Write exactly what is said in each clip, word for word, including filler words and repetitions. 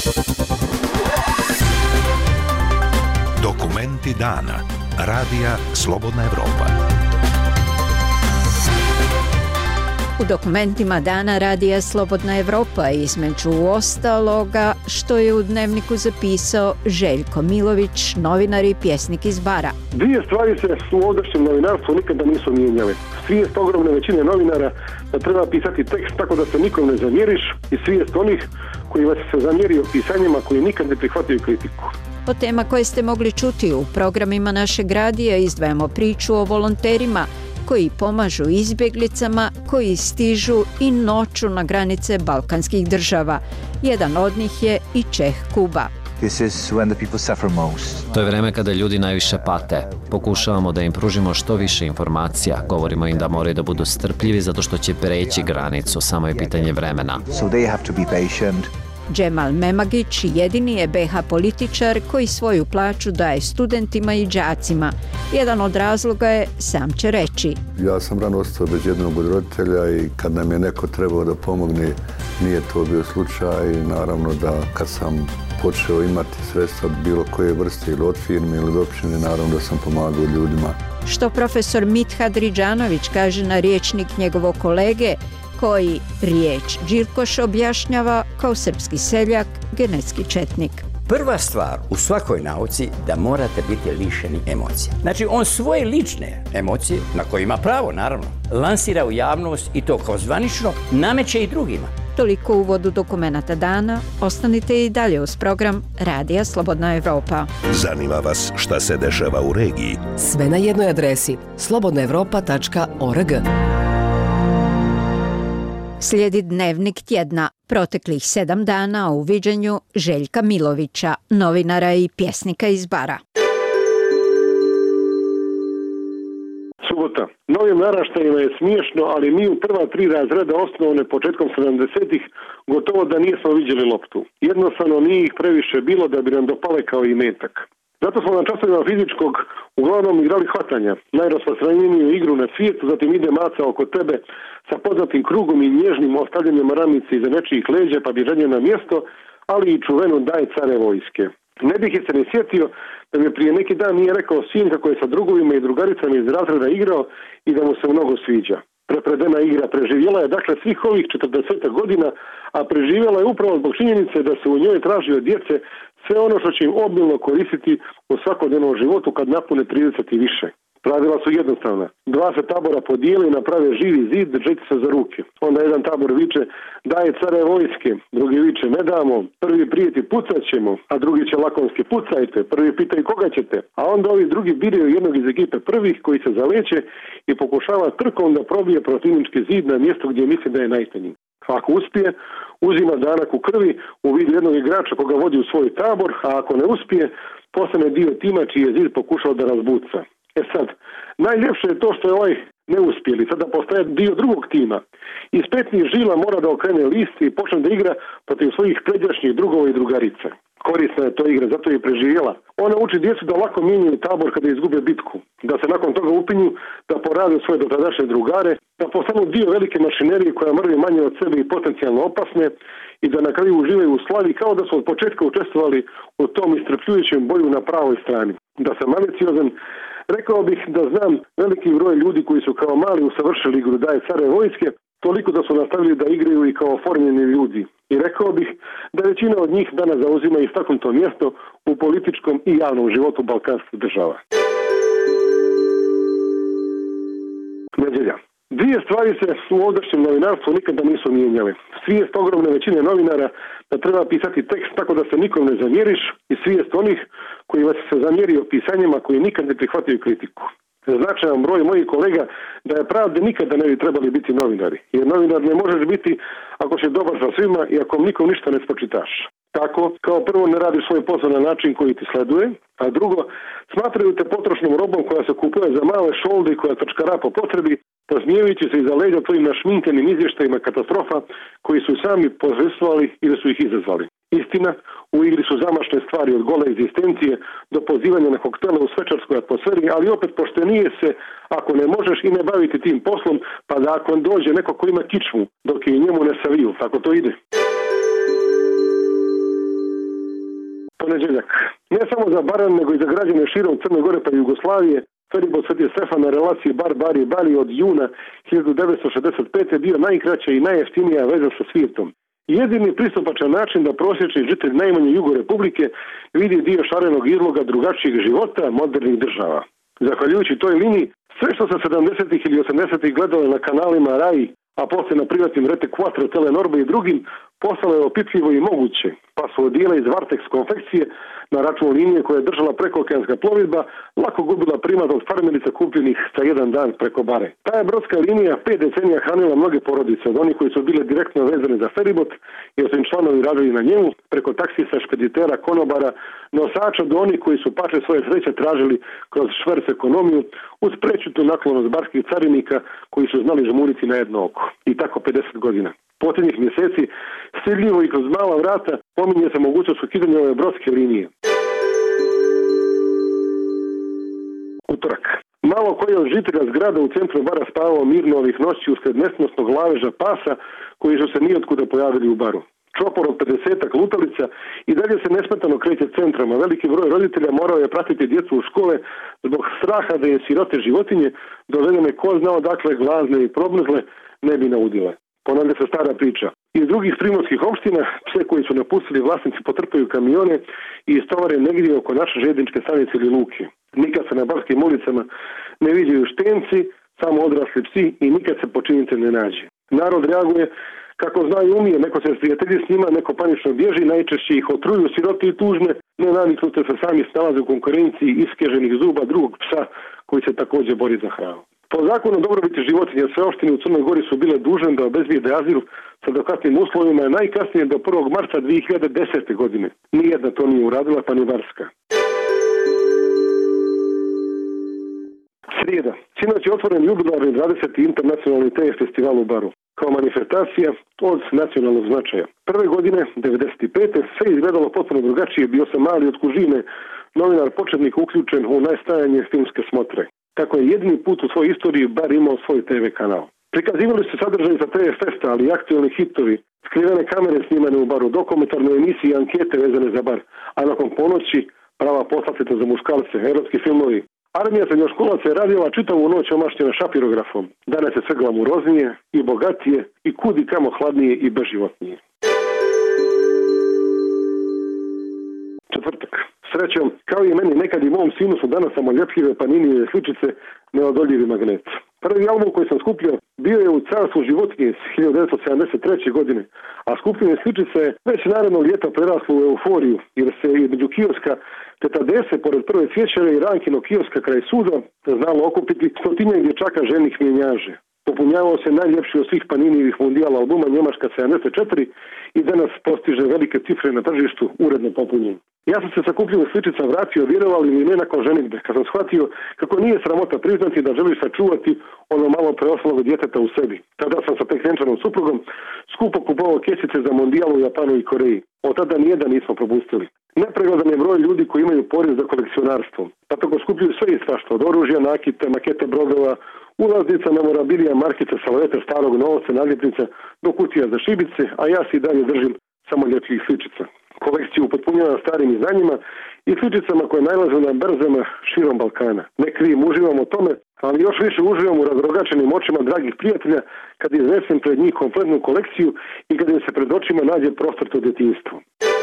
Dokumenti dana. Radija Slobodna Evropa. U dokumentima dana Radija Slobodna Evropa između ostaloga što je u dnevniku zapisao Željko Milović, novinar i pjesnik iz Bara. Dvije stvari se u ovdašnjem novinarstvu nikada nisu mijenjale. Svijest ogromne većine novinara da treba pisati tekst tako da se nikom ne zamjeriš i svijest onih koji vas se zamjerio pisanjima koji nikad ne prihvataju kritiku. Od tema koje ste mogli čuti u programima našeg radija izdvajamo priču o volonterima koji pomažu izbjeglicama koji stižu i noću na granice balkanskih država. Jedan od njih je i Čeh Kuba. To je vreme kada ljudi najviše pate. Pokušavamo da im pružimo što više informacija. Govorimo im da moraju da budu strpljivi zato što će preći granicu. Samo je pitanje vremena. Džemal Memagić jedini je be ha političar koji svoju plaću daje studentima i đacima. Jedan od razloga je, sam će reći. Ja sam rano ostao bez jednog od roditelja i kad nam je neko trebao da pomogne, nije to bio slučaj. Naravno da kad sam počeo imati sredstva bilo koje vrste ili od firme ili od općine, naravno da sam pomagao ljudima. Što profesor Mithat Ridžanović kaže na rječnik njegovog kolege, koji riječ Đilkoš objašnjava kao srpski seljak, genetski četnik. Prva stvar u svakoj nauci da morate biti lišeni emocija. Znači on svoje lične emocije, na koje ima pravo naravno, lansira u javnost i to kao zvanično nameće i drugima. Toliko u uvodu dokumenata dana. Ostanite i dalje uz program Radija Slobodna Evropa. Zanima vas šta se dešava u regiji? Sve na jednoj adresi slobodna evropa tačka org. Slijedi dnevnik tjedna, proteklih sedam dana u viđenju Željka Milovića, novinara i pjesnika iz Bara. Subota. Novim naraštajima je smiješno, ali mi u prva tri razreda osnovne početkom sedamdesetih gotovo da nismo viđeli loptu. Jednostavno nije ih previše bilo da bi nam dopale kao i metak. Zato smo na časovima fizičkog uglavnom igrali hvatanja, najrasprostranjeniju igru na svijetu, zatim ide maca oko tebe sa poznatim krugom i nježnim ostavljanjem ramice iza nečijih leđa pa bježanje na mjesto, ali i čuvenu daj care vojske. Ne bih se ni sjetio da mi prije neki dan nije rekao sin kako je sa drugovima i drugaricama iz razreda igrao i da mu se mnogo sviđa. Prepredena igra preživjela je dakle svih ovih četrdeset godina, a preživjela je upravo zbog činjenice da se u njoj traži od djece sve ono što će im obilno koristiti u svakodnevnom životu kad napune trideset i više. Pravila su jednostavna. Dva se tabora podijele i naprave živi zid držeći se za ruke. Onda jedan tabor viče daje care vojske, drugi viče ne damo, prvi prijeti pucat ćemo, a drugi će lakonski pucajte, prvi pitaju koga ćete, a onda ovi drugi biraju jednog iz ekipe prvih koji se zaleće i pokušava trkom da probije protivnički zid na mjesto gdje misli da je najtanji. Ako uspije, uzima danak u krvi u vidu jednog igrača koga vodi u svoj tabor, a ako ne uspije, postane dio tima čiji je zid pokušao da razbuca. E sad, najljepše je to što je ovaj neuspjeli, sada postaje dio drugog tima. Iz petnih žila mora da okrene list i počne da igra protiv svojih pređašnjih drugova i drugarica. Korisna je to igra, zato je preživjela. Ona uči djecu da lako mijenjaju tabor kada izgube bitku, da se nakon toga upinju, da porade svoje dotadašnje drugare, da postanu dio velike mašinerije koja mrvi manje od sebe i potencijalno opasne i da na kraju uživaju u slavi kao da su od početka učestvovali u tom istrpljujućem boju na pravoj strani. Da sam maliciozan, rekao bih da znam veliki broj ljudi koji su kao mali usavršili igru daje care vojske, toliko da su nastavili da igraju i kao oformljeni ljudi. I rekao bih da većina od njih danas zauzima istaknuto mjesto u političkom i javnom životu balkanskih država. Nedjelja. Dvije stvari se u ovdašnjem novinarstvu nikada nisu mijenjale. Svijest ogromne većine novinara da treba pisati tekst tako da se nikom ne zamjeriš i svijest onih koji vas se zamjerio pisanjima koji nikad ne prihvataju kritiku. Značajan broj mojih kolega da je pravde nikada ne bi trebali biti novinari. Jer novinar ne možeš biti ako si dobar sa svima i ako nikom ništa ne spočitaš. Tako, kao prvo ne radiš svoj posao na način koji ti sleduje, a drugo, smatraju te potrošnom robom koja se kupuje za male šolde i koja trčkara po potrebi, posmijevajući se iza leđa tvojim našminkenim izvještajima katastrofa koji su sami pozvestvovali ili su ih izazvali. Istina, u igri su zamašne stvari od gole egzistencije do pozivanja na koktele u svečarskoj atmosferi, ali opet poštenije se ako ne možeš i ne baviti tim poslom, pa da ako dođe neko ko ima kičmu, dok je njemu ne saviju, tako to ide. ponedjeljak. Ne samo za Baran, nego i za građane širom Crne Gore pa Jugoslavije, feribot Sveti Stefan na relaciji Bar-Bari-Bali od juna hiljadu devetsto šezdeset pete bio najkraća i najjeftinija veza sa svijetom. Jedini pristupačan način da prosječni žitelj najmanje Jugo Republike vidi dio šarenog izloga drugačijeg života modernih država. Zahvaljujući toj liniji, sve što se sedamdesetih ili osamdesetih gledalo na kanalima Rai, a poslije na privatnim Rete Quattro, Telenorbe i drugim, postalo je opipljivo i moguće, pa su odijela iz Vartex konfekcije na račun linije koja je držala prekookeanska plovidba lako gubila primat od farmerica kupljenih za jedan dan preko bare. Ta je brodska linija pet decenija hranila mnoge porodice, od onih koji su bile direktno vezane za feribot, jer su im članovi radili na njemu, preko taksista, špeditera, konobara, nosača do onih koji su pače svoje sreće tražili kroz šverc ekonomiju, uz prećutu naklonost barskih carinika koji su znali žmuriti na jedno oko. I tako pedeset godina. Posljednjih mjeseci stidljivo i kroz mala vrata pominje se mogućnost ukidanja ove brodske linije. Utorak. Malo koji od žitelja zgrada u centru bara spavao mirno ovih noći usred nesnosnog laveža pasa koji su se nijotkuda pojavili u baru. Čopor od pedesetak lutalica i dalje se nesmetano kreće centrom, a veliki broj roditelja morao je pratiti djecu u škole zbog straha da je sirote životinje dovedene ko zna odakle glazne i probnuzle ne bi naudile. Ponavlja se stara priča. Iz drugih primorskih opština pse koji su napustili vlasnici potrpaju kamione i istovare negdje oko naše željezničke stanice ili luke. Nikad se na barskim ulicama ne viđaju štenci, samo odrasli psi i nikad se počinitelj ne nađe. Narod reaguje kako zna i umije, neko se prijatelji s njima, neko panično bježi, najčešće ih otruju sirote i tužne, nenaviknuti se sami snalaze u konkurenciji iskeženih zuba drugog psa koji se također bori za hranu. Po zakonu dobrobiti životinja sve opštine u Crnoj Gori su bile dužne da obezbijede azil sa adekvatnim uslovima najkasnije do prvog marta dvije hiljade desete. godine. Nijedna to nije uradila, pa ni Barska. Srijeda. Sinoć je otvoren jubilarni dvadeseti internacionalni te festival u Baru. Kao manifestacija od nacionalnog značaja. Prve godine, devedeset pete. sve izgledalo potpuno drugačije. Bio sam mali od kužine, novinar početnik uključen u najstajanje filmske smotre. Tako je jedini put u svojoj istoriji Bar imao svoj te ve kanal. Prikazivali su sadržaj za te ve festa, ali i aktualni hitovi, skrivene kamere snimane u Baru, dokumentarne emisije i ankete vezane za Bar, a nakon ponoći prava poslastica za muškarce, erotski filmovi. Armija srednjoškolaca je radila čitavu noć omašćena šapirografom. Danas je sve glamuroznije i bogatije i kudi kamo hladnije i beživotnije. Četvrtak. Srećom, kao i meni, nekad i mom sinu su danas samoljepljive Paninijeve sličice neodoljivi magnet. Prvi album koji sam skupljio bio je u Carstvu životinje iz hiljadu devetsto sedamdeset treće. godine, a skupljene sličice je već narednog ljeta preraslo u euforiju, jer se između kioska Tetadese, pored prve cvjećare i Rankino kioska kraj suda, znalo okupiti stotinjak dječaka ženih mjenjaže. Popunjavao se najljepši od svih Paninijevih mundijala albuma Njemačka sedamdeset četiri i danas postiže velike cifre na tržištu uredno popunjen. Ja sam se sakupljenih sličica vratio, vjerovali ili ne, nakon ženitbe, kad sam shvatio kako nije sramota priznati da želiš sačuvati ono malo preostalog djeteta u sebi. Tada sam sa tek vjenčanom suprugom skupo kupovao kesice za mondijal u Japanu i Koreji. Od tada nijedan nismo propustili. Nepregledan je broj ljudi koji imaju poriv za kolekcionarstvo. Pa tako skupljuju sve i svašta, od oružja, nakita, maketa brodova, ulaznica, memorabilija, markice, salvete, starog novca, naljepnica, do kutija za šibice, a ja si dalje držim samo ljepljih sličica. Kolekciju upotpunjava starim izdanjima i sličicama koje najlaze na berzama širom Balkana. Ne krijem, uživam o tome, ali još više uživam u razrogačenim očima dragih prijatelja kad iznesem pred njih kompletnu kolekciju i kad im se pred očima nađe prostor to djetinjstvo.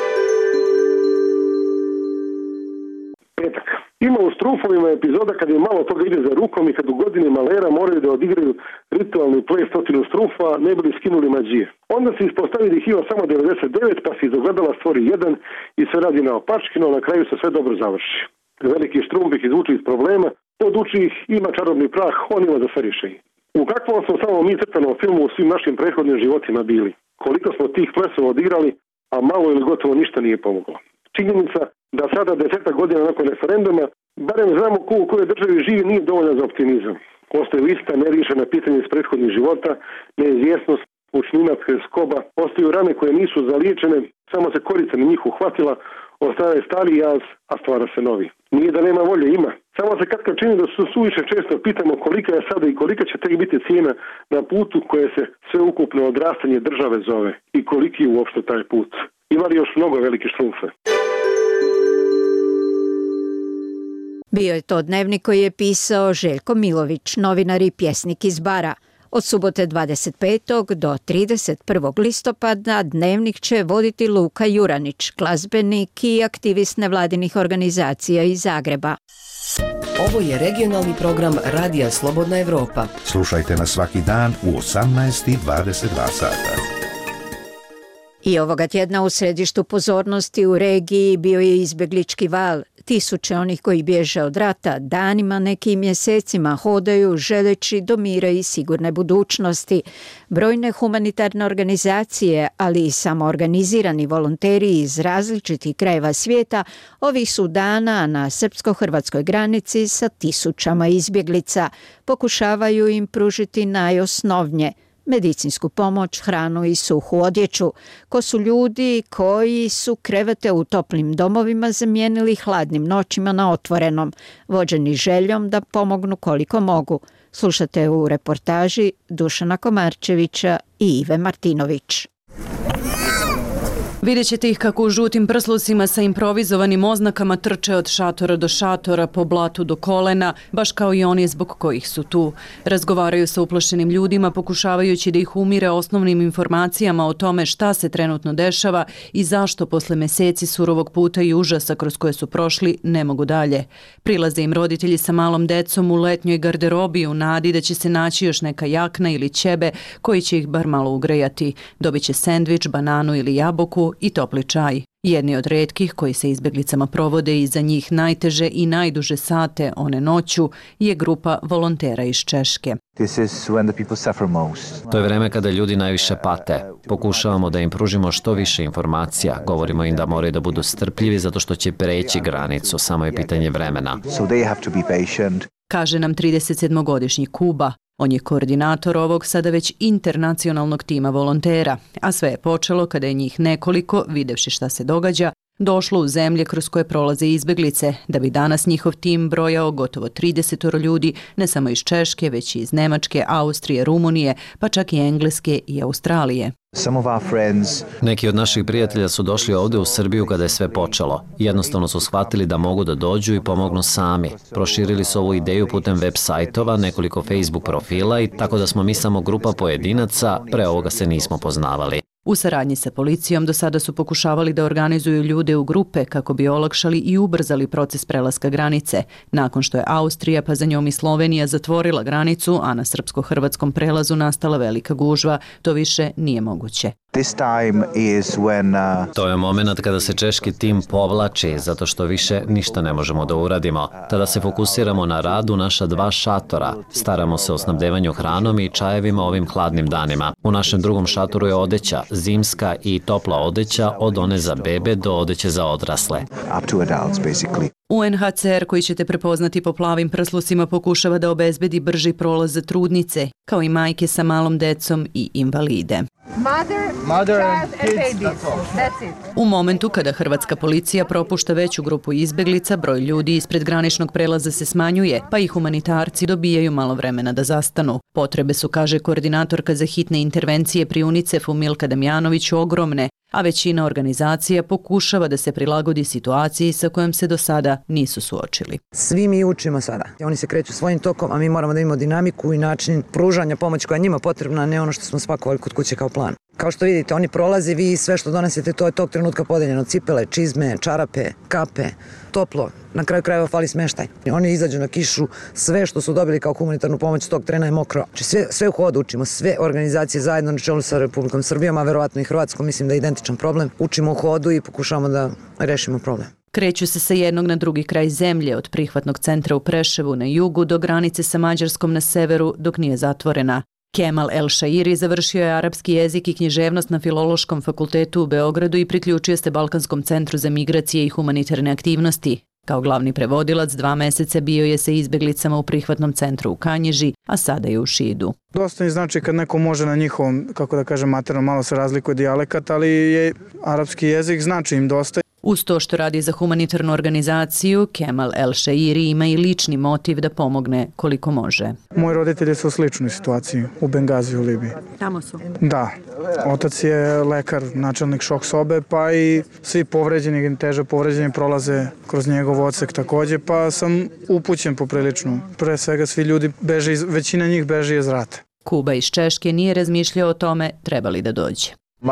Petak. Ima u Strufovima epizoda kad je malo toga ide za rukom i kad u godini malera moraju da odigraju ritualni play stotinu strufa, ne bili skinuli mađije. Onda se ispostavi da ih ima samo devedeset devet, pa se iz ogledala stvori jedan i sve radi naopačkino, na kraju se sve dobro završi. Veliki Štrumpf ih izvuči iz problema, poduči ih, ima čarobni prah, on ima za sve rješenje. U kakvom smo samo mi crtanom filmu u svim našim prethodnim životima bili? Koliko smo tih plesova odigrali, a malo ili gotovo ništa nije pomoglo. Činjenica da sada desetak godina nakon referenduma, barem znamo ko u kojoj državi živi, nije dovoljno za optimizam. Ostaju ista neriješena pitanja iz prethodnih života, neizvjesnost, učninac, skoba, ostaju rane koje nisu zaliječene, samo se korica na njih uhvatila, ostaje stari jaz, a stvara se novi. Nije da nema volje, ima. Samo se katkad čini da su suviše često pitamo kolika je sada i kolika će tek biti cijena na putu koje se sveukupno odrastanje države zove i koliki je uopšte taj put. Ima li još mnogo velike Štrumpfe? Bio je to dnevnik koji je pisao Željko Milović, novinar i pjesnik iz Bara. Od subote dvadeset petog do trideset prvog listopada dnevnik će voditi Luka Juranić, glazbenik i aktivist nevladinih organizacija iz Zagreba. Ovo je regionalni program Radija Slobodna Evropa. Slušajte nas svaki dan u osamnaest i dvadeset dva sata. I ovoga tjedna u središtu pozornosti u regiji bio je izbjeglički val. Tisuće onih koji bježe od rata danima, nekim mjesecima hodaju želeći do mira i sigurne budućnosti. Brojne humanitarne organizacije, ali i samoorganizirani volonteri iz različitih krajeva svijeta ovih su dana na srpsko-hrvatskoj granici sa tisućama izbjeglica. Pokušavaju im pružiti najosnovnije medicinsku pomoć, hranu i suhu odjeću. Ko su ljudi koji su krevete u toplim domovima zamijenili hladnim noćima na otvorenom, vođeni željom da pomognu koliko mogu. Slušate u reportaži Dušana Komarčevića i Ive Martinović. Vidjet ćete ih kako u žutim prslucima sa improvizovanim oznakama trče od šatora do šatora, po blatu do kolena, baš kao i oni zbog kojih su tu. Razgovaraju sa uplašenim ljudima, pokušavajući da ih umire osnovnim informacijama o tome šta se trenutno dešava i zašto posle meseci surovog puta i užasa kroz koje su prošli ne mogu dalje. Prilaze im roditelji sa malom decom u letnjoj garderobi u nadi da će se naći još neka jakna ili ćebe koji će ih bar malo ugrejati. Dobit će sendvič, bananu ili jabuku i topli čaj. Jedni od retkih koji se izbjeglicama provode i za njih najteže i najduže sate one noću je grupa volontera iz Češke. To je vreme kada ljudi najviše pate. Pokušavamo da im pružimo što više informacija. Govorimo im da moraju da budu strpljivi zato što će preći granicu. Samo je pitanje vremena. Kaže nam tridesetsedmogodišnji Kuba. On je koordinator ovog sada već internacionalnog tima volontera, a sve je počelo kada je njih nekoliko, videvši šta se događa, došlo u zemlje kroz koje prolaze izbjeglice, da bi danas njihov tim brojao gotovo trideset ljudi, ne samo iz Češke, već i iz Nemačke, Austrije, Rumunije, pa čak i Engleske i Australije. Neki od naših prijatelja su došli ovdje u Srbiju kada je sve počelo. Jednostavno su shvatili da mogu da dođu i pomognu sami. Proširili su ovu ideju putem web sajtova, nekoliko Facebook profila i tako da smo mi samo grupa pojedinaca, pre ovoga se nismo poznavali. U saradnji sa policijom do sada su pokušavali da organizuju ljude u grupe kako bi olakšali i ubrzali proces prelaska granice. Nakon što je Austrija, pa za njom i Slovenija zatvorila granicu, a na srpsko-hrvatskom prelazu nastala velika gužva, to više nije moguće. To je moment kada se češki tim povlači, zato što više ništa ne možemo da uradimo. Tada se fokusiramo na rad u naša dva šatora. Staramo se o snabdevanju hranom i čajevima ovim hladnim danima. U našem drugom šatoru je odeća, zimska i topla odeća od one za bebe do odeće za odrasle. U en ha ce er, koji ćete prepoznati po plavim prslucima, pokušava da obezbedi brži prolaz za trudnice, kao i majke sa malom decom i invalide. Mother, Mother child and babies. That's it. U momentu kada hrvatska policija propušta veću grupu izbeglica, broj ljudi ispred graničnog prelaza se smanjuje, pa i humanitarci dobijaju malo vremena da zastanu. Potrebe su, kaže koordinatorka za hitne intervencije pri UNICEF-u Milka Damjanović, ogromne, a većina organizacija pokušava da se prilagodi situaciji sa kojom se do sada nisu suočili. Svi mi učimo sada. Oni se kreću svojim tokom, a mi moramo da imamo dinamiku i način pružanja pomoći koja je njima potrebna, a ne ono što smo spakovali kod kuće kao plan. Kao što vidite, oni prolaze, vi sve što donesete, to je tog trenutka podeljeno. Cipele, čizme, čarape, kape, toplo. Na kraju krajeva fali smeštaj. Oni izađu na kišu, sve što su dobili kao humanitarnu pomoć tog trena je mokro. Sve, sve u hodu učimo, sve organizacije zajedno na čelu sa Republikom Srbijom, a verovatno i Hrvatskom, mislim da je identičan problem. Učimo u hodu i pokušavamo da rešimo problem. Kreću se sa jednog na drugi kraj zemlje, od prihvatnog centra u Preševu na jugu do granice sa Mađarskom na severu, dok nije zatvorena. Kemal El Shairi završio je arapski jezik i književnost na Filološkom fakultetu u Beogradu i priključio se Balkanskom centru za migracije i humanitarne aktivnosti. Kao glavni prevodilac dva meseca bio je sa izbeglicama u prihvatnom centru u Kanjiži, a sada je u Šidu. Dosta mi znači kad neko može na njihovom, kako da kažem, materno, malo se razlikuje dijalekat, ali je arapski jezik znači im dosta. U Uz to što radi za humanitarnu organizaciju, Kemal El Shairi ima i lični motiv da pomogne koliko može. Moji roditelji su u sličnoj situaciji u Bengaziju u Libiji. Tamo su? Da. Otac je lekar, načelnik šok sobe, pa i svi povređeni, teže povređeni prolaze kroz njegov odsek takođe, pa sam upućen poprilično. Pre svega svi ljudi beže, iz, većina njih beže iz rata. Kuba iz Češke nije razmišljao o tome treba li da dođe.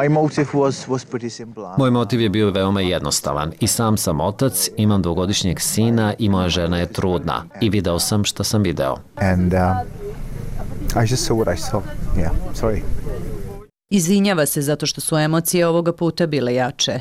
Moj motiv je bio veoma jednostavan. I sam sam otac, imam dvogodišnjeg sina i moja žena je trudna. I video sam šta sam video. And uh, I just saw what I saw. Yeah, sorry. Izvinjava se zato što su emocije ovoga puta bile jače.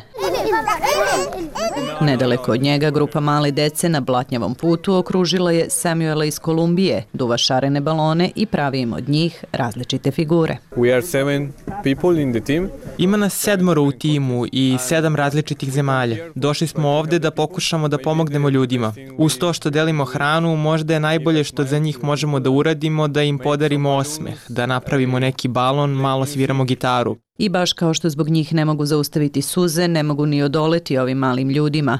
Nedaleko od njega grupa male dece na blatnjavom putu okružila je Samuela iz Kolumbije, duva šarene balone i pravi im od njih različite figure. We are seven people in the team. Ima nas sedmoro u timu i sedam različitih zemalja. Došli smo ovde da pokušamo da pomognemo ljudima. Uz to što delimo hranu, možda je najbolje što za njih možemo da uradimo da im podarimo osmeh, da napravimo neki balon, malo sviramo gitaru. I baš kao što zbog njih ne mogu zaustaviti suze, ne mogu ni odoleti ovim malim ljudima.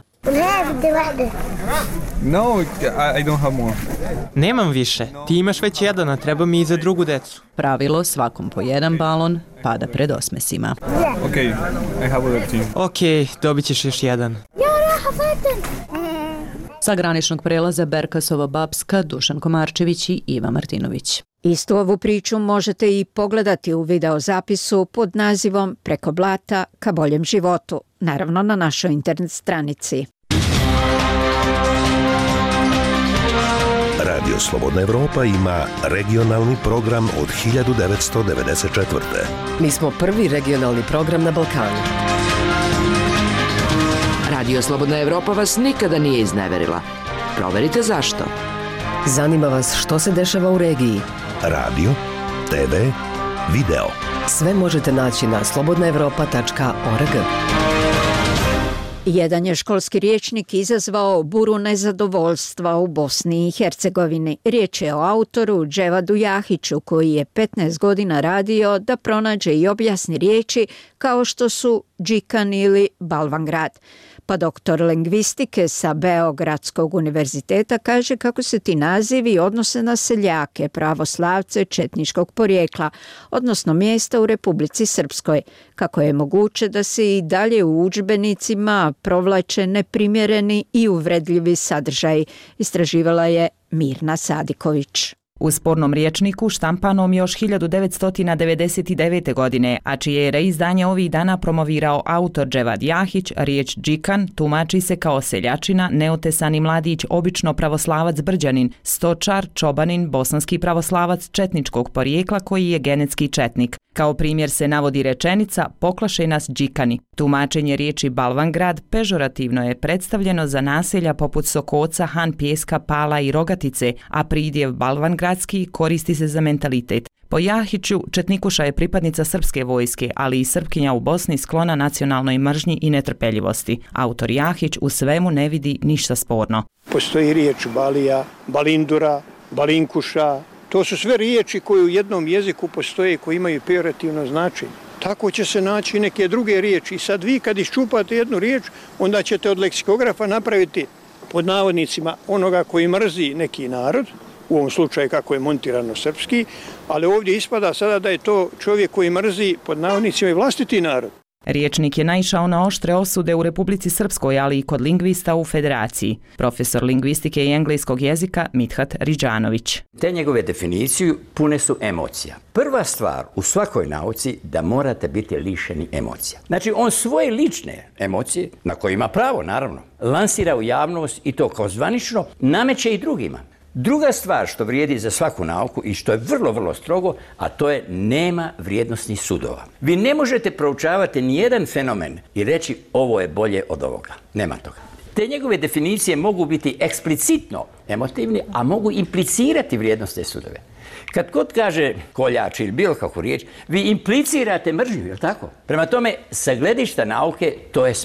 No, I don't have more. Nemam više. Ti imaš već jedan, a treba mi i za drugu decu. Pravilo, svakom po jedan balon, pada pred osmesima. Ok, I have other team. Ok, dobit ćeš još jedan. Sa graničnog prelaza Berkasova Babska, Dušan Komarčević i Iva Martinović. Istu ovu priču možete i pogledati u videozapisu pod nazivom Preko blata ka boljem životu, naravno na našoj internet stranici. Radio Slobodna Evropa ima regionalni program od hiljadu devetsto devedeset četvrte. Mi smo prvi regionalni program na Balkanu. Radio Slobodna Evropa vas nikada nije izneverila. Proverite zašto. Zanima vas što se dešava u regiji. Radio, te ve, video. Sve možete naći na slobodna evropa tačka org. Jedan je školski rječnik izazvao buru nezadovoljstva u Bosni i Hercegovini. Riječ je o autoru Dževadu Jahiću koji je petnaest godina radio da pronađe i objasni riječi kao što su Džikan ili Balvangrad. Pa doktor lingvistike sa Beogradskog univerziteta kaže kako se ti nazivi odnose na seljake, pravoslavce četničkog porijekla, odnosno mjesta u Republici Srpskoj. Kako je moguće da se i dalje u udžbenicima provlače neprimjereni i uvredljivi sadržaji, istraživala je Mirna Sadiković. U spornom rječniku štampanom još hiljadu devetsto devedeset devete. godine, a čije je reizdanje ovih dana promovirao autor Dževad Jahić, riječ džikan tumači se kao seljačina, neotesani mladić, obično pravoslavac Brđanin, stočar, čobanin, bosanski pravoslavac četničkog porijekla koji je genetski četnik. Kao primjer se navodi rečenica poklašaj nas džikani. Tumačenje riječi Balvangrad pežorativno je predstavljeno za naselja poput Sokoca, Han Pjeska, Pala i Rogatice, a pridjev Balvangradski koristi se za mentalitet. Po Jahiću, četnikuša je pripadnica srpske vojske, ali i srpkinja u Bosni sklona nacionalnoj mržnji i netrpeljivosti. Autor Jahić u svemu ne vidi ništa sporno. Postoji riječ balija, balindura, balinkuša. To su sve riječi koje u jednom jeziku postoje i koje imaju pejorativno značenje. Tako će se naći neke druge riječi. I sad vi kad iščupate jednu riječ, onda ćete od leksikografa napraviti pod navodnicima onoga koji mrzi neki narod, u ovom slučaju kako je montirano srpski, ali ovdje ispada sada da je to čovjek koji mrzi pod navodnicima i vlastiti narod. Riječnik je naišao na oštre osude u Republici Srpskoj, ali i kod lingvista u Federaciji. Profesor lingvistike i engleskog jezika Mithat Riđanović. Te njegove definiciju pune su emocija. Prva stvar u svakoj nauci da morate biti lišeni emocija. Znači on svoje lične emocije, na koje ima pravo naravno, lansira u javnost i to kao zvanično nameće i drugima. Druga stvar što vrijedi za svaku nauku i što je vrlo, vrlo strogo, a to je nema vrijednosnih sudova. Vi ne možete proučavati nijedan fenomen i reći ovo je bolje od ovoga. Nema toga. Te njegove definicije mogu biti eksplicitno emotivni, a mogu implicirati vrijednosne sudove. Kad god kaže koljač ili bilo kakvu riječ, vi implicirate mržnju, je li tako? Prema tome, sa gledišta nauke, to je smeće.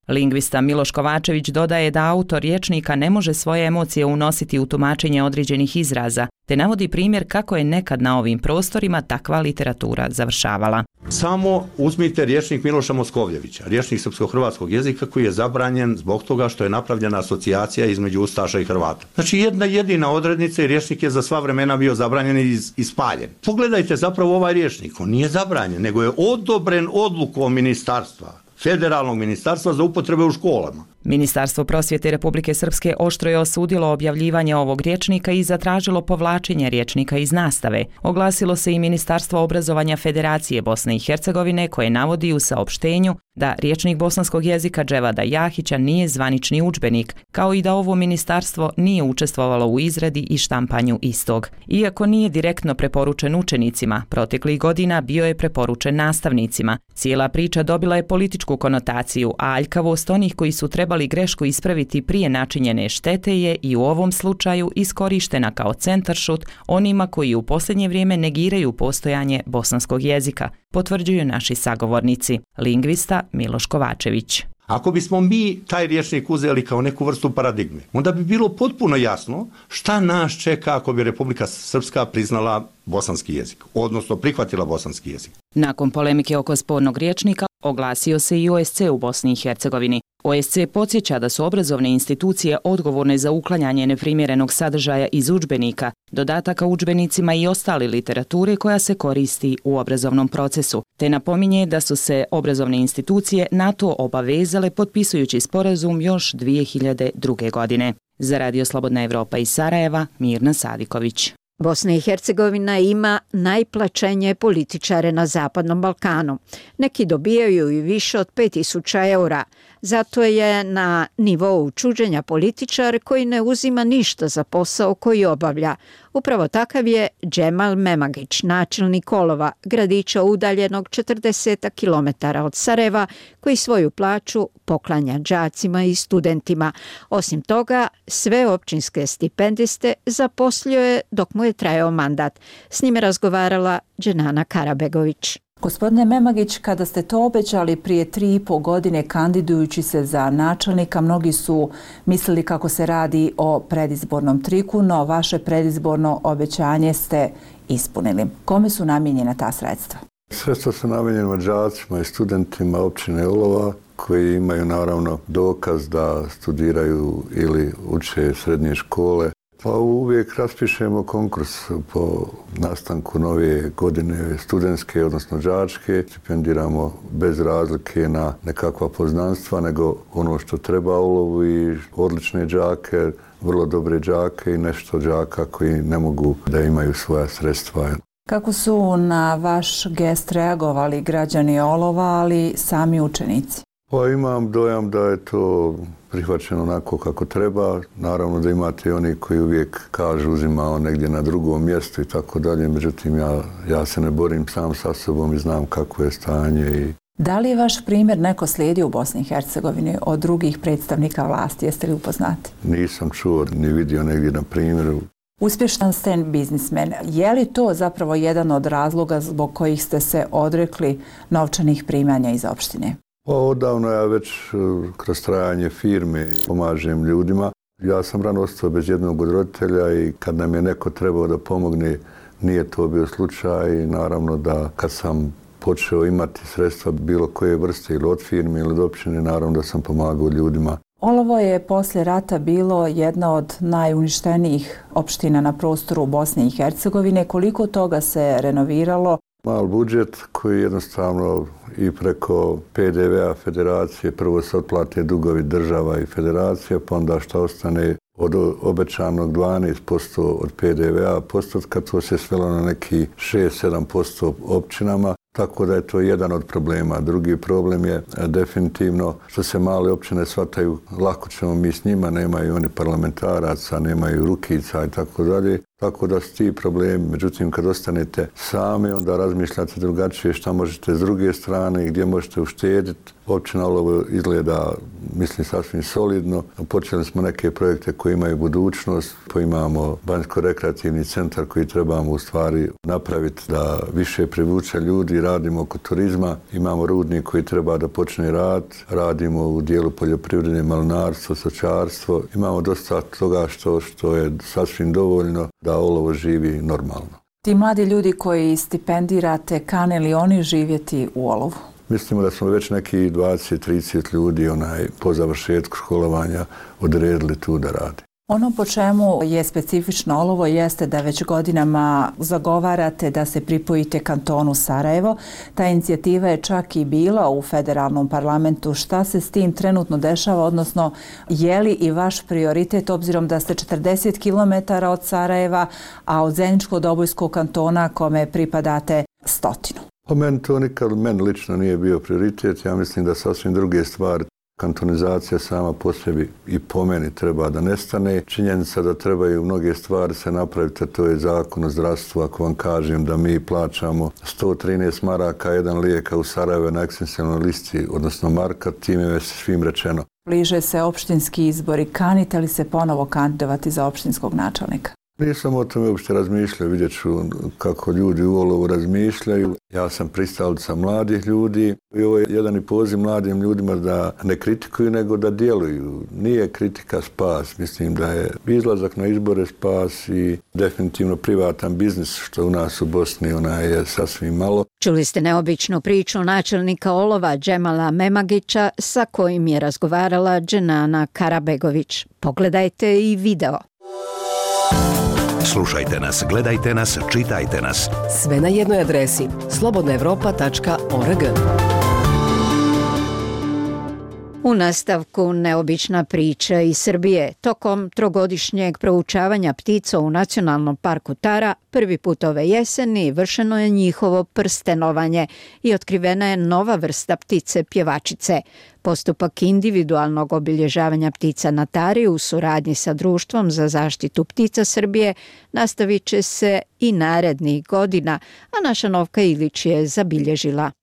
Lingvista Miloš Kovačević dodaje da autor rječnika ne može svoje emocije unositi u tumačenje određenih izraza, te navodi primjer kako je nekad na ovim prostorima takva literatura završavala. Samo uzmite rječnik Miloša Moskovljevića, rječnik srpsko-hrvatskog jezika koji je zabranjen zbog toga što je napravljena asocijacija između Ustaša i Hrvata. Znači jedna jedina odrednica i rječnik je za sva vremena bio zabranjen i ispaljen. Pogledajte zapravo ovaj rječnik, on nije zabranjen, nego je odobren odlukom ministarstva, federalnog ministarstva za upotrebe u školama. Ministarstvo prosvjete Republike Srpske oštro je osudilo objavljivanje ovog rječnika i zatražilo povlačenje rječnika iz nastave. Oglasilo se i Ministarstvo obrazovanja Federacije Bosne i Hercegovine koje navodi u saopštenju da rječnik bosanskog jezika Dževada Jahića nije zvanični udžbenik, kao i da ovo ministarstvo nije učestvovalo u izradi i štampanju istog. Iako nije direktno preporučen učenicima, proteklih godina bio je preporučen nastavnicima. Cijela priča dobila je političku konotaciju, a aljkavost onih koji su trebali grešku ispraviti prije načinjene štete je i u ovom slučaju iskorištena kao centaršut onima koji u posljednje vrijeme negiraju postojanje bosanskog jezika, potvrđuju naši sagovornici. Lingvista Miloš Kovačević. Ako bismo mi taj rječnik uzeli kao neku vrstu paradigme, onda bi bilo potpuno jasno šta nas čeka ako bi Republika Srpska priznala bosanski jezik, odnosno prihvatila bosanski jezik. Nakon polemike oko spornog rječnika, oglasio se i O S C u Bosni i Hercegovini. O S C podsjeća da su obrazovne institucije odgovorne za uklanjanje neprimjerenog sadržaja iz udžbenika, dodataka udžbenicima i ostale literature koja se koristi u obrazovnom procesu, te napominje da su se obrazovne institucije na to obavezale potpisujući sporazum još dvije hiljade druge. godine. Za Radio Slobodna Evropa iz Sarajeva, Mirna Sadiković. Bosna i Hercegovina ima najplaćenije političare na Zapadnom Balkanu. Neki dobijaju i više od pet tisuća eura. Zato je na nivou čuđenja političar koji ne uzima ništa za posao koji obavlja. Upravo takav je Džemal Memagić, načelnik Olova, gradića udaljenog četrdeset kilometara od Sarajeva, koji svoju plaću poklanja đacima i studentima. Osim toga, sve općinske stipendiste zaposlio je dok mu je trajao mandat. S njime razgovarala Dženana Karabegović. Gospodine Memagić, kada ste to obećali prije tri i po godine kandidujući se za načelnika, mnogi su mislili kako se radi o predizbornom triku, no vaše predizborno obećanje ste ispunili. Kome su namijenjena ta sredstva? Sredstva su namijenjena đacima i studentima općine Olova koji imaju naravno dokaz da studiraju ili uče srednje škole. Pa uvijek raspišemo konkurs po nastanku nove godine studentske, odnosno đačke. Stipendiramo bez razlike na nekakva poznanstva, nego ono što treba Olovu i odlične đake, vrlo dobre đake i nešto đaka koji ne mogu da imaju svoja sredstva. Kako su na vaš gest reagovali građani Olova, ali sami učenici? Pa imam dojam da je to prihvaćeno onako kako treba. Naravno da imate i oni koji uvijek kažu uzimao negdje na drugom mjestu i tako dalje. Međutim, ja, ja se ne borim sam sa sobom i znam kako je stanje. I... Da li je vaš primjer neko slijedi u Bosni i Hercegovini od drugih predstavnika vlasti? Jeste li upoznati? Nisam čuo ni vidio negdje na primjeru. Uspješan ste biznismen. Je li to zapravo jedan od razloga zbog kojih ste se odrekli novčanih primanja iz opštine? Pa odavno ja već kroz trajanje firme pomažem ljudima. Ja sam rano ostao bez jednog od roditelja i kad nam je neko trebao da pomogne, nije to bio slučaj. I naravno da kad sam počeo imati sredstva bilo koje vrste ili od firme ili od općine, naravno da sam pomagao ljudima. Olovo je poslije rata bilo jedna od najuništenijih opština na prostoru Bosne i Hercegovine. Koliko toga se renoviralo? Mal budžet koji jednostavno i preko P D V A federacije, prvo se otplate dugovi država i federacije, pa onda što ostane od obećanog dvanaest posto od P D V A postotka, to se svelo na neki šest do sedam posto općinama. Tako da je to jedan od problema. Drugi problem je definitivno što se male općine shvataju, lako ćemo mi s njima, nemaju oni parlamentaraca, nemaju rukica i tako dalje. Tako da su ti problemi. Međutim, kad ostanete sami, onda razmišljate drugačije šta možete s druge strane i gdje možete uštediti. Općina Olovo izgleda mislim, sasvim solidno. Počeli smo neke projekte koji imaju budućnost, pa imamo banjsko-rekreativni centar koji trebamo u stvari napraviti da više privuče ljudi, radimo oko turizma, imamo rudnik koji treba da počne rad, radimo u dijelu poljoprivrede, malinarstvo, stočarstvo, imamo dosta toga što, što je sasvim dovoljno da olovo živi normalno. Ti mladi ljudi koji stipendirate, kane li oni živjeti u olovu? Mislimo da smo već neki dvadeset do trideset ljudi onaj, po završetku školovanja odredili tu da radi. Ono po čemu je specifično olovo jeste da već godinama zagovarate da se pripojite kantonu Sarajevo. Ta inicijativa je čak i bila u federalnom parlamentu. Šta se s tim trenutno dešava, odnosno je li i vaš prioritet, obzirom da ste četrdeset kilometara od Sarajeva, a od Zeničko-Dobojskog kantona kome pripadate stotinu? Po meni to nikad, meni lično nije bio prioritet. Ja mislim da sasvim druge stvari. Kantonizacija sama po sebi i po meni treba da nestane. Činjenica da trebaju mnoge stvari se napraviti, a to je zakon o zdravstvu. Ako vam kažem da mi plaćamo sto trinaest maraka jedan lijek u Sarajevo na ekstensionalnoj listi, odnosno marka, time je svim rečeno. Bliže se opštinski izbori. Kanite li se ponovo kandidovati za opštinskog načelnika? Nisam o tome uopšte razmišljao, vidjet ću kako ljudi u olovu razmišljaju. Ja sam pristalica mladih ljudi i ovo je jedan i poziv mladim ljudima da ne kritikuju, nego da djeluju. Nije kritika spas, mislim da je izlazak na izbore spas i definitivno privatan biznis, što u nas u Bosni ona je sasvim malo. Čuli ste neobičnu priču načelnika olova Džemala Memagića sa kojim je razgovarala Dženana Karabegović. Pogledajte i video. Slušajte nas, gledajte nas, čitajte nas. Sve na jednoj adresi slobodna evropa tačka org. U nastavku neobična priča iz Srbije. Tokom trogodišnjeg proučavanja ptica u Nacionalnom parku Tara prvi put ove jeseni vršeno je njihovo prstenovanje i otkrivena je nova vrsta ptice pjevačice. Postupak individualnog obilježavanja ptica na Tari u suradnji sa Društvom za zaštitu ptica Srbije nastavit će se i narednih godina, a naša Novka Ilić je zabilježila.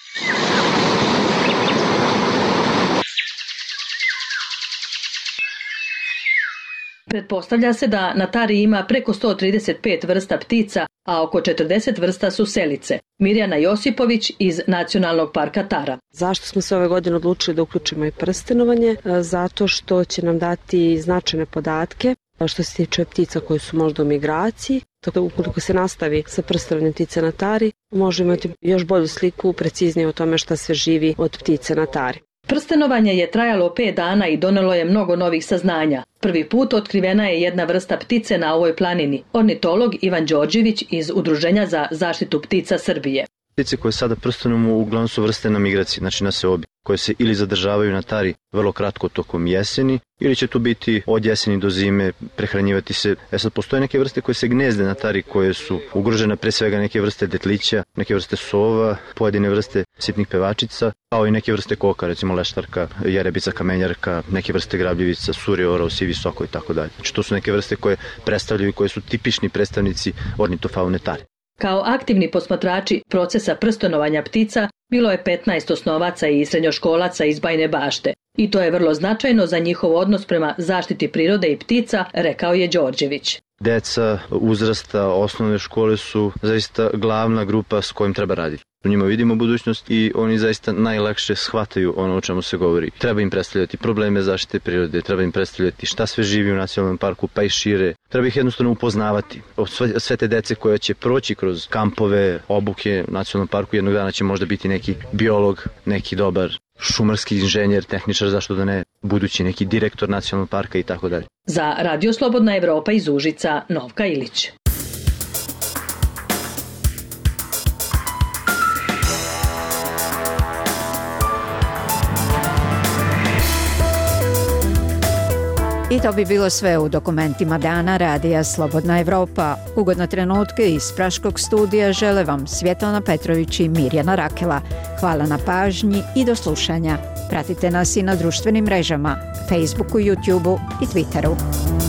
Pretpostavlja se da na Tari ima preko sto trideset pet vrsta ptica, a oko četrdeset vrsta su selice. Mirjana Josipović iz Nacionalnog parka Tara. Zašto smo se ove godine odlučili da uključimo i prstenovanje? Zato što će nam dati značajne podatke što se tiče ptica koje su možda u migraciji. Tako da ukoliko se nastavi sa prstenovanjem ptice na Tari, možemo imati još bolju sliku, preciznije o tome šta sve živi od ptice na Tari. Prstenovanje je trajalo pet dana i donelo je mnogo novih saznanja. Prvi put otkrivena je jedna vrsta ptice na ovoj planini. Ornitolog Ivan Đorđević iz Udruženja za zaštitu ptica Srbije. Ptice koje sada prstenujemo uglavnom su vrste na migraciji, znači na seobi, koje se ili zadržavaju na Tari vrlo kratko tokom jeseni, ili će tu biti od jeseni do zime, prehranjivati se. E sad, postoje neke vrste koje se gnezde na Tari, koje su ugrožene, pre svega neke vrste detlića, neke vrste sova, pojedine vrste sitnih pevačica, kao i neke vrste koka, recimo leštarka, jerebica, kamenjarka, neke vrste grabljivica, suri, orao, sivi soko i tako dalje. Znači to su neke vrste koje predstavljaju, koje su tipični predstavnici ornitofaune Tari. Kao aktivni posmatrači procesa prstenovanja ptica bilo je petnaest osnovaca i srednjoškolaca iz Bajine Bašte. I to je vrlo značajno za njihov odnos prema zaštiti prirode i ptica, rekao je Đorđević. Deca uzrasta osnovne škole su zaista glavna grupa s kojim treba raditi. U njima vidimo budućnost i oni zaista najlakše shvataju ono o čemu se govori. Treba im predstavljati probleme zaštite prirode, treba im predstavljati šta sve živi u nacionalnom parku, pa i šire. Treba ih jednostavno upoznavati. Sve, sve te dece koje će proći kroz kampove, obuke u nacionalnom parku, jednog dana će možda biti neki biolog, neki dobar šumarski inženjer, tehničar, zašto da ne, budući neki direktor nacionalnog parka i tako dalje. Za Radio Slobodna Evropa iz Užica, Novka Ilić. I to bi bilo sve u dokumentima dana Radija Slobodna Evropa. Ugodne trenutke iz Praškog studija žele vam Svjetlana Petrović i Mirjana Rakela. Hvala na pažnji i do slušanja. Pratite nas i na društvenim mrežama, Facebooku, YouTubeu i Twitteru.